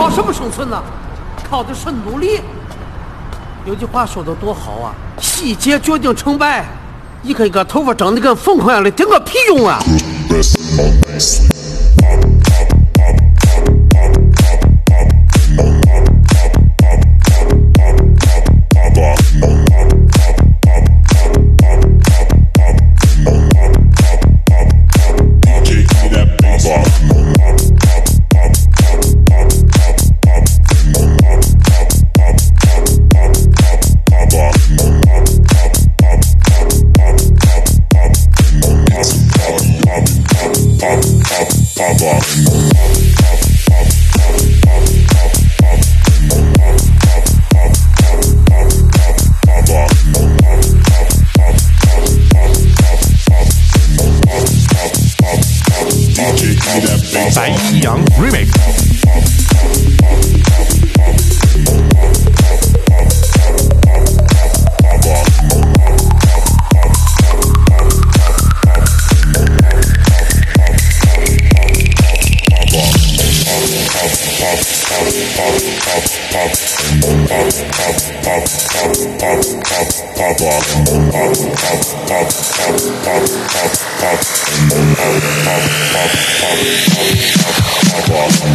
靠什么生存呢？靠的是努力。有句话说的多好啊，细节决定成败。一个一个头发整的跟凤凰一样的，顶个屁用啊！ 白一阳 remix。 Pop.